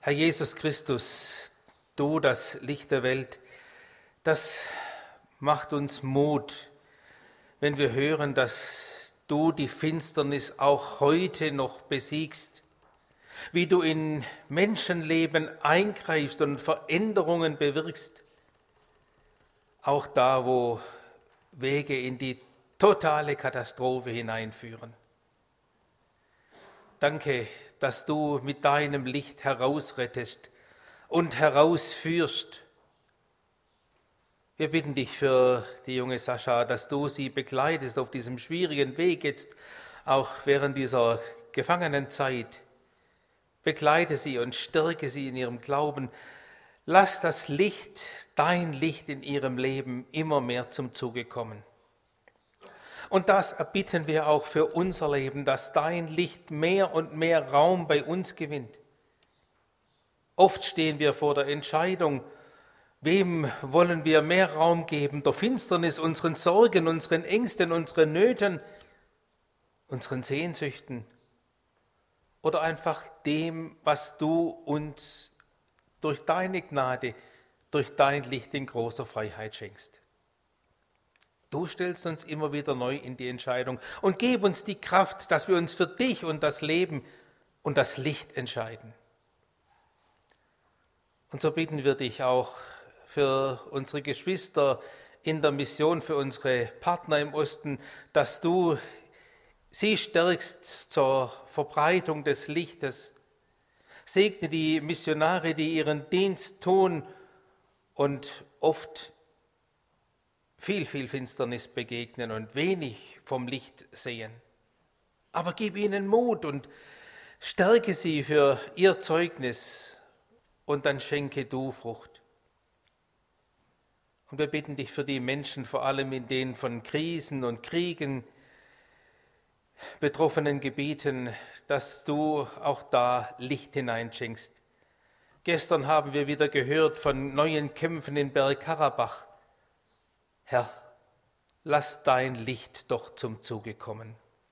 Herr Jesus Christus, du das Licht der Welt, das macht uns Mut, wenn wir hören, dass du die Finsternis auch heute noch besiegst, wie du in Menschenleben eingreifst und Veränderungen bewirkst, auch da, wo Wege in die totale Katastrophe hineinführen. Danke, dass du mit deinem Licht herausrettest und herausführst. Wir bitten dich für die junge Sascha, dass du sie begleitest auf diesem schwierigen Weg jetzt, auch während dieser Gefangenenzeit. Begleite sie und stärke sie in ihrem Glauben. Lass das Licht, dein Licht in ihrem Leben immer mehr zum Zuge kommen. Und das erbitten wir auch für unser Leben, dass dein Licht mehr und mehr Raum bei uns gewinnt. Oft stehen wir vor der Entscheidung, wem wollen wir mehr Raum geben? Der Finsternis, unseren Sorgen, unseren Ängsten, unseren Nöten, unseren Sehnsüchten oder einfach dem, was du uns durch deine Gnade, durch dein Licht in großer Freiheit schenkst. Du stellst uns immer wieder neu in die Entscheidung und gib uns die Kraft, dass wir uns für dich und das Leben und das Licht entscheiden. Und so bitten wir dich auch für unsere Geschwister in der Mission, für unsere Partner im Osten, dass du sie stärkst zur Verbreitung des Lichtes. Segne die Missionare, die ihren Dienst tun und oft viel Finsternis begegnen und wenig vom Licht sehen. Aber gib ihnen Mut und stärke sie für ihr Zeugnis und dann schenke du Frucht. Und wir bitten dich für die Menschen, vor allem in den von Krisen und Kriegen betroffenen Gebieten, dass du auch da Licht hineinschenkst. Gestern haben wir wieder gehört von neuen Kämpfen in Bergkarabach. Herr, lass dein Licht doch zum Zuge kommen.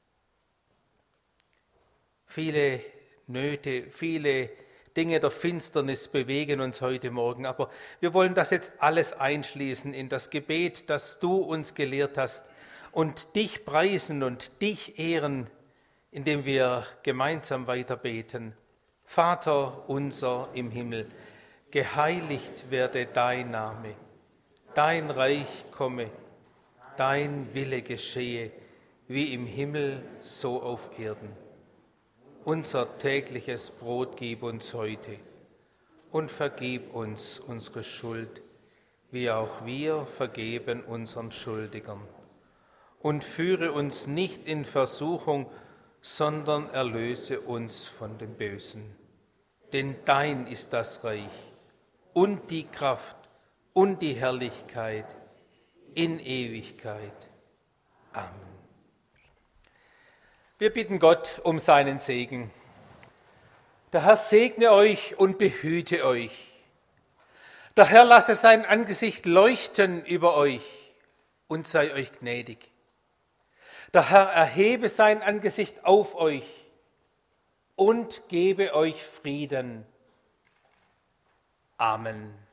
Viele Nöte, viele Dinge der Finsternis bewegen uns heute Morgen, aber wir wollen das jetzt alles einschließen in das Gebet, das du uns gelehrt hast und dich preisen und dich ehren, indem wir gemeinsam weiter beten. Vater unser im Himmel, geheiligt werde dein Name. Dein Reich komme, dein Wille geschehe, wie im Himmel, so auf Erden. Unser tägliches Brot gib uns heute und vergib uns unsere Schuld, wie auch wir vergeben unseren Schuldigern. Und führe uns nicht in Versuchung, sondern erlöse uns von dem Bösen. Denn dein ist das Reich und die Kraft und die Herrlichkeit in Ewigkeit. Amen. Wir bitten Gott um seinen Segen. Der Herr segne euch und behüte euch. Der Herr lasse sein Angesicht leuchten über euch und sei euch gnädig. Der Herr erhebe sein Angesicht auf euch und gebe euch Frieden. Amen.